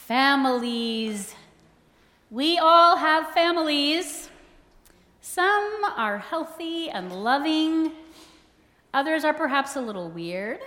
Families. We all have families. Some are healthy and loving. Others are perhaps a little weird.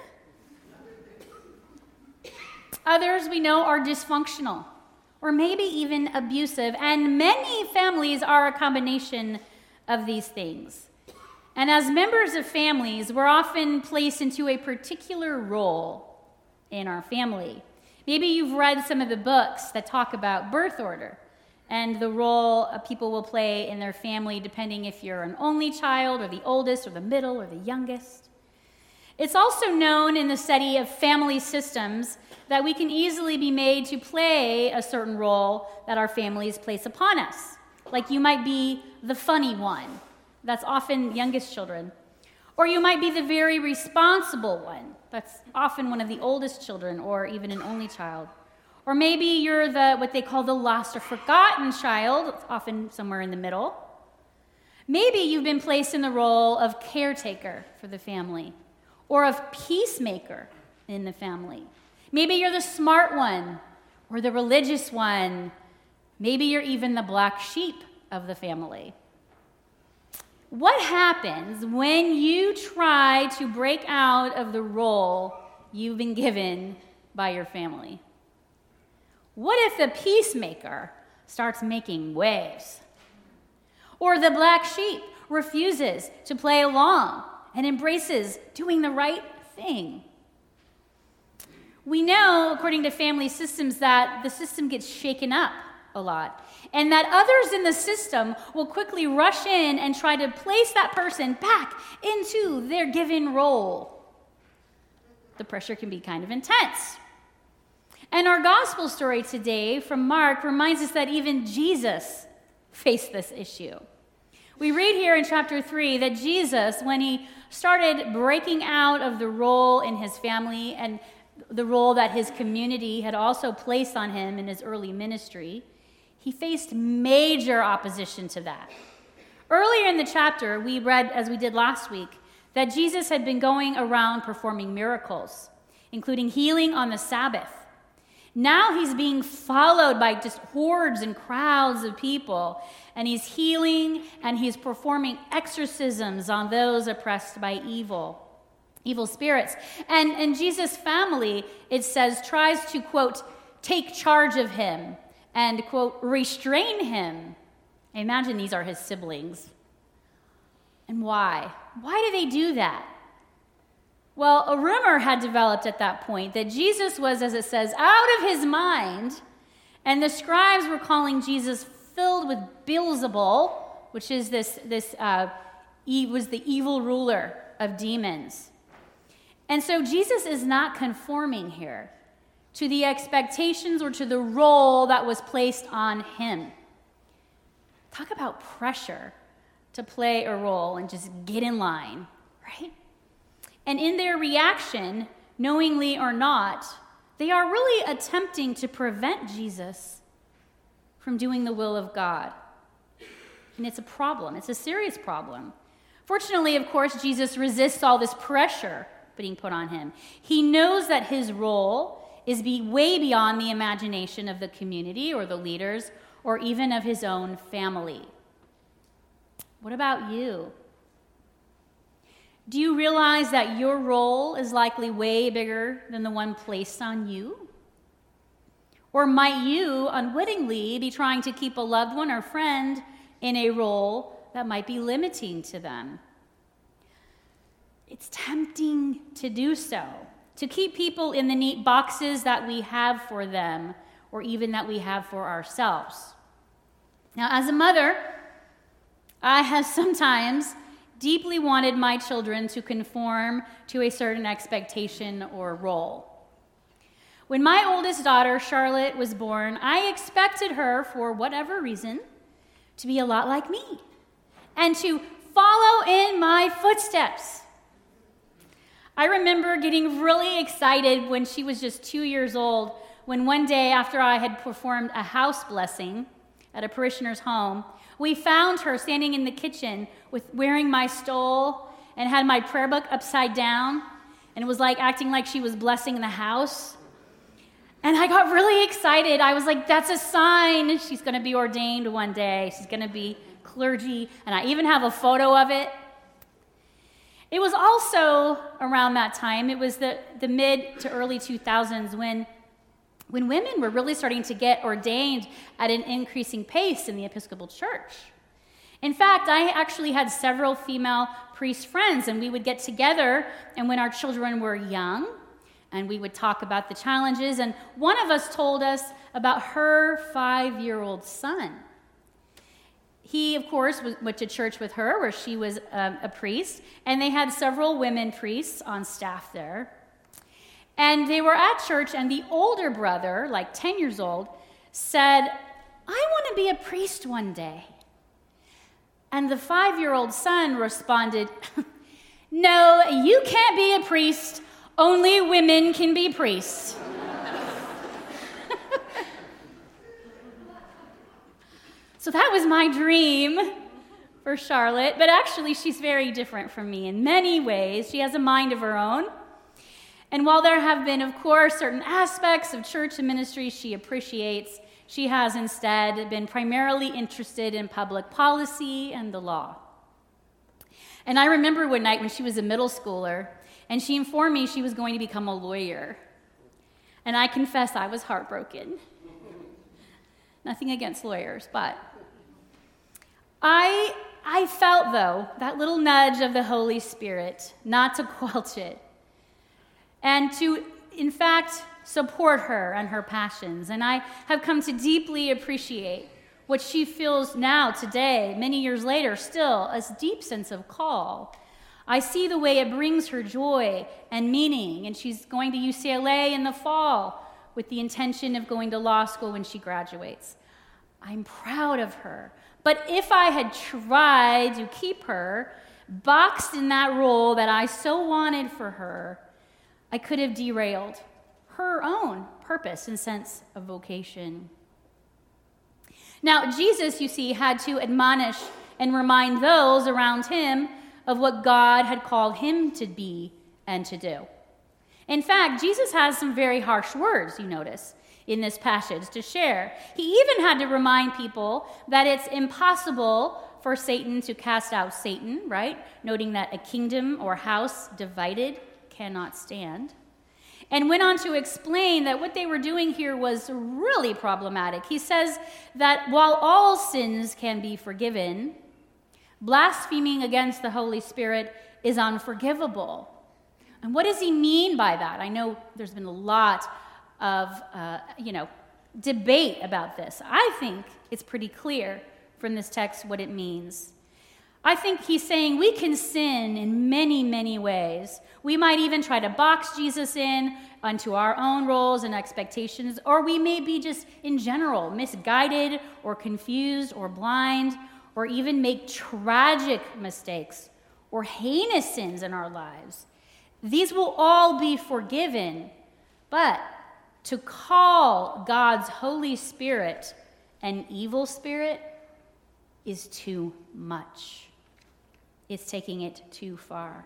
Others we know are dysfunctional or maybe even abusive. And many families are a combination of these things. And as members of families, we're often placed into a particular role in our family. Maybe you've read some of the books that talk about birth order and the role people will play in their family depending if you're an only child or the oldest or the middle or the youngest. It's also known in the study of family systems that we can easily be made to play a certain role that our families place upon us. Like you might be the funny one. That's often youngest children. Or you might be the very responsible one. That's often one of the oldest children or even an only child. Or maybe you're what they call the lost or forgotten child, often somewhere in the middle. Maybe you've been placed in the role of caretaker for the family or of peacemaker in the family. Maybe you're the smart one or the religious one. Maybe you're even the black sheep of the family. What happens when you try to break out of the role you've been given by your family? What if the peacemaker starts making waves? Or the black sheep refuses to play along and embraces doing the right thing? We know, according to family systems, that the system gets shaken up a lot, and that others in the system will quickly rush in and try to place that person back into their given role. The pressure can be kind of intense. And our gospel story today from Mark reminds us that even Jesus faced this issue. We read here in chapter 3 that Jesus, when he started breaking out of the role in his family and the role that his community had also placed on him in his early ministry, he faced major opposition to that. Earlier in the chapter, we read, as we did last week, that Jesus had been going around performing miracles, including healing on the Sabbath. Now he's being followed by just hordes and crowds of people, and he's healing and he's performing exorcisms on those oppressed by evil spirits. And Jesus' family, it says, tries to, quote, take charge of him and, quote, restrain him. I imagine these are his siblings. And why? Why do they do that? Well, a rumor had developed at that point that Jesus was, as it says, out of his mind, and the scribes were calling Jesus filled with Beelzebul, which is was the evil ruler of demons. And so Jesus is not conforming here to the expectations or to the role that was placed on him. Talk about pressure to play a role and just get in line, right? And in their reaction, knowingly or not, they are really attempting to prevent Jesus from doing the will of God. And it's a problem. It's a serious problem. Fortunately, of course, Jesus resists all this pressure being put on him. He knows that his role is way beyond the imagination of the community or the leaders or even of his own family. What about you? Do you realize that your role is likely way bigger than the one placed on you? Or might you unwittingly be trying to keep a loved one or friend in a role that might be limiting to them? It's tempting to do so, to keep people in the neat boxes that we have for them or even that we have for ourselves. Now, as a mother, I have sometimes deeply wanted my children to conform to a certain expectation or role. When my oldest daughter, Charlotte, was born, I expected her, for whatever reason, to be a lot like me and to follow in my footsteps. I remember getting really excited when she was just 2 years old, when one day after I had performed a house blessing at a parishioner's home, we found her standing in the kitchen wearing my stole and had my prayer book upside down, and it was like acting like she was blessing the house. And I got really excited. I was like, that's a sign she's going to be ordained one day. She's going to be clergy. And I even have a photo of it. It was also around that time, it was the mid to early 2000s when women were really starting to get ordained at an increasing pace in the Episcopal Church. In fact, I actually had several female priest friends, and we would get together, and when our children were young, and we would talk about the challenges, and one of us told us about her 5-year-old son. He, of course, went to church with her, where she was a priest, and they had several women priests on staff there. And they were at church, and the older brother, like 10 years old, said, I want to be a priest one day. And the 5-year-old son responded, no, you can't be a priest. Only women can be priests. So that was my dream for Charlotte, but actually she's very different from me in many ways. She has a mind of her own. And while there have been, of course, certain aspects of church and ministry she appreciates, she has instead been primarily interested in public policy and the law. And I remember one night when she was a middle schooler, and she informed me she was going to become a lawyer. And I confess I was heartbroken. Nothing against lawyers, but I felt, though, that little nudge of the Holy Spirit, not to squelch it, and to, in fact, support her and her passions. And I have come to deeply appreciate what she feels now, today, many years later, still, a deep sense of call. I see the way it brings her joy and meaning, and she's going to UCLA in the fall with the intention of going to law school when she graduates. I'm proud of her. But if I had tried to keep her boxed in that role that I so wanted for her, I could have derailed her own purpose and sense of vocation. Now, Jesus, you see, had to admonish and remind those around him of what God had called him to be and to do. In fact, Jesus has some very harsh words, you notice, in this passage to share. He even had to remind people that it's impossible for Satan to cast out Satan, right? Noting that a kingdom or house divided cannot stand. And went on to explain that what they were doing here was really problematic. He says that while all sins can be forgiven, blaspheming against the Holy Spirit is unforgivable. And what does he mean by that? I know there's been a lot of, debate about this. I think it's pretty clear from this text what it means. I think he's saying we can sin in many, many ways. We might even try to box Jesus in onto our own roles and expectations, or we may be just, in general, misguided or confused or blind, or even make tragic mistakes or heinous sins in our lives. These will all be forgiven, but to call God's Holy Spirit an evil spirit is too much. It's taking it too far.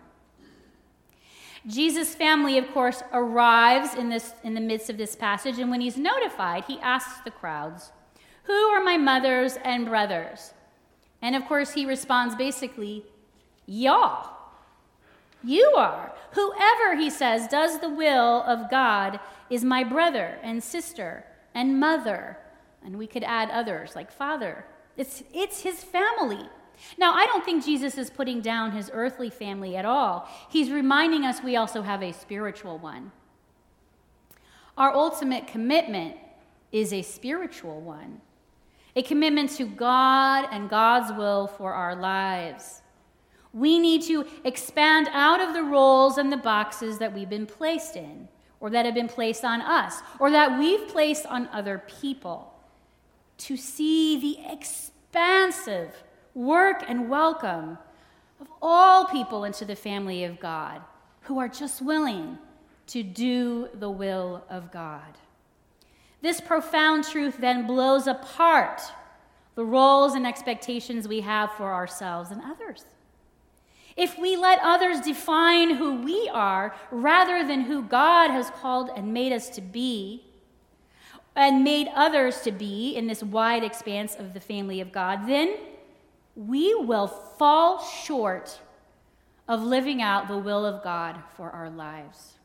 Jesus' family, of course, arrives in the midst of this passage, and when he's notified, he asks the crowds, "Who are my mothers and brothers?" And of course, he responds basically, "Y'all. You are. Whoever," he says, "does the will of God is my brother and sister and mother." And we could add others like father. It's his family. Now, I don't think Jesus is putting down his earthly family at all. He's reminding us we also have a spiritual one. Our ultimate commitment is a spiritual one, a commitment to God and God's will for our lives. We need to expand out of the roles and the boxes that we've been placed in, or that have been placed on us, or that we've placed on other people, to see the expansive work and welcome of all people into the family of God who are just willing to do the will of God. This profound truth then blows apart the roles and expectations we have for ourselves and others. If we let others define who we are rather than who God has called and made us to be, and made others to be in this wide expanse of the family of God, then we will fall short of living out the will of God for our lives.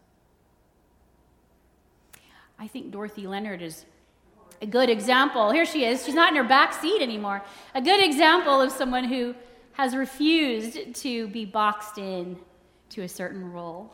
I think Dorothy Leonard is a good example. Here she is. She's not in her back seat anymore. A good example of someone who has refused to be boxed in to a certain role.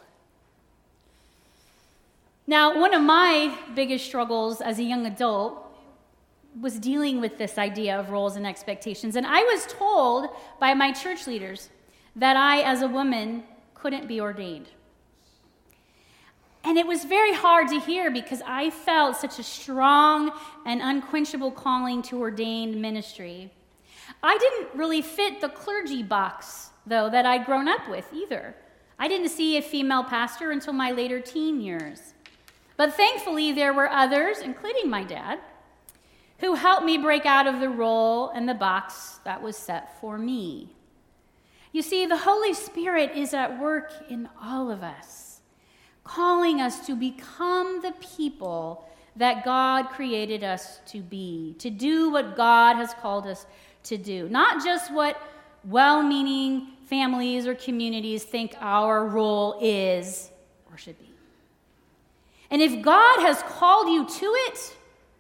Now, one of my biggest struggles as a young adult was dealing with this idea of roles and expectations. And I was told by my church leaders that I, as a woman, couldn't be ordained. And it was very hard to hear because I felt such a strong and unquenchable calling to ordained ministry. I didn't really fit the clergy box, though, that I'd grown up with either. I didn't see a female pastor until my later teen years. But thankfully, there were others, including my dad, who helped me break out of the role and the box that was set for me. You see, the Holy Spirit is at work in all of us, calling us to become the people that God created us to be, to do what God has called us to do, not just what well-meaning families or communities think our role is or should be. And if God has called you to it,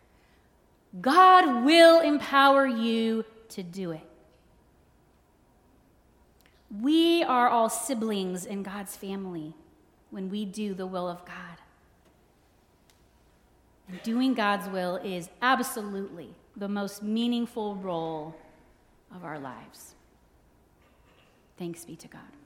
God will empower you to do it. We are all siblings in God's family when we do the will of God. And doing God's will is absolutely the most meaningful role of our lives. Thanks be to God.